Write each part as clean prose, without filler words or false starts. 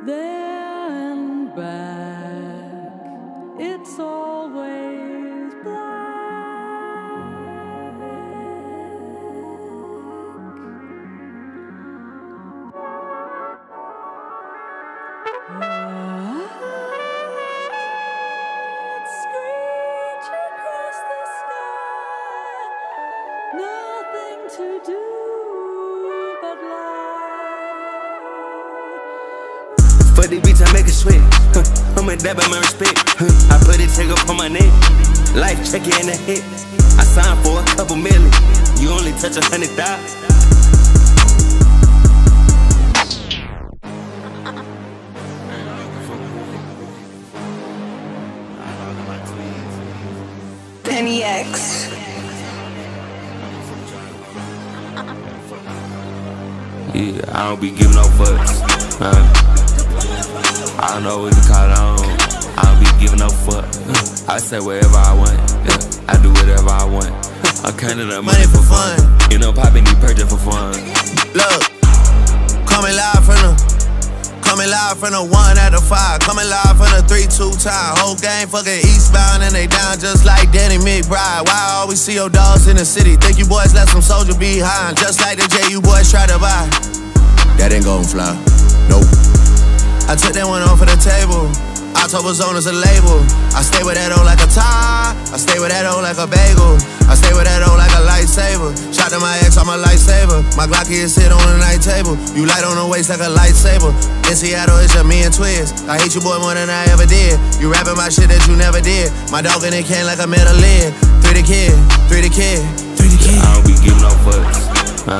there and back, it's always black. Birds screech across the sky, nothing to do but lie. For the bitch, I make a sweat. I'm a dab at my respect. I put it check up on my neck. Life check it in the hit. I signed for a couple million. You only touch 100,000. Penny X. Yeah, I don't be giving no fucks. I don't know what to call it on. I don't be giving no fuck. I say whatever I want. I do whatever I want. I'm counting up money for fun. You know, popping these purchase for fun. Look, coming live from the 1 out of 5. Coming live from the 3-2 time. Whole game fucking eastbound and they down just like Danny McBride. Why I always see your dogs in the city? Think you boys left some soldier behind, just like the J you boys try to buy. That ain't gon' fly, nope. I took that one off of the table. October's on as a label. I stay with that O like a tie. I stay with that O like a bagel. I stay with that O like a lightsaber. Shot to my ex, I'm a lightsaber. My Glocky is sit on the night table. You light on the waist like a lightsaber. In Seattle, it's just me and Twiz. I hate you boy more than I ever did. You rapping my shit that you never did. My dog in the can like a metal lid. 3 the kid, 3 the kid, 3 the kid. I don't be giving no fucks.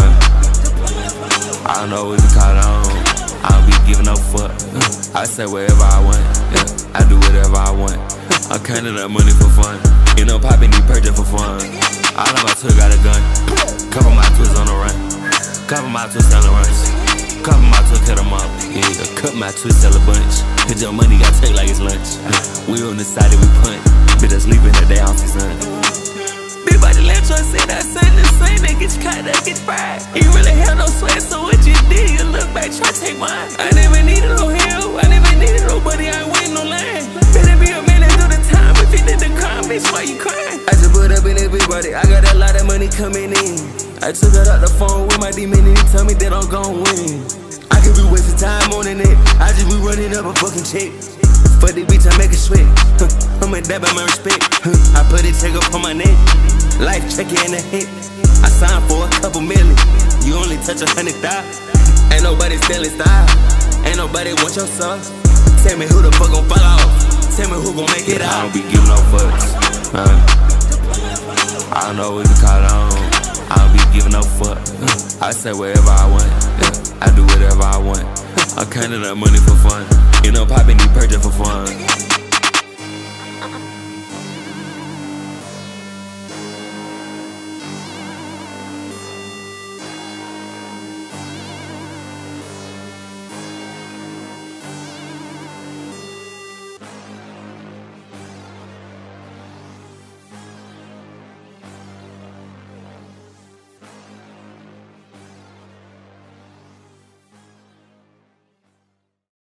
I don't know what to call it on. I don't be giving no fuck. I say whatever I want. I do whatever I want. I'm counting up money for fun. You know, popping these purchase for fun. All of my toys got a gun. Couple my twists on the run. Couple my twists on the runs. Couple my twists cut them up. Yeah, cut my twists sell a bunch. Cause your money got take like it's lunch. We on the side that we punt. Bitch, I sleep in the day off the sun. Big body lamp truck said that son the same. That gets cut, that gets fried. You really have no sweat, so what you did, you look back, try to take mine. I never needed no help, I never needed nobody, I ain't waiting no line. Better be a man and do the time. If you did the crime, bitch, why you crying? I just put up in that big body, I got a lot of money coming in. I took it out the phone with my demon and he tell me that I'm gon' win. I could be wasting time on the net, I just be running up a fucking check. For the bitch, I make a sweat. I'm a dab at my respect. I put it check up on my neck. Life check it in the hit. I signed for a couple million. You only touch 100,000. Ain't nobody stealing style. Ain't nobody want your sauce. Tell me who the fuck gon' fall off. Tell me who gon' make it out. I don't be giving no fucks. I don't know what to call it on. I don't be giving no fuck. I say whatever I want. I do whatever I want. I'm counting up money for fun. You know, popping these purchase for fun.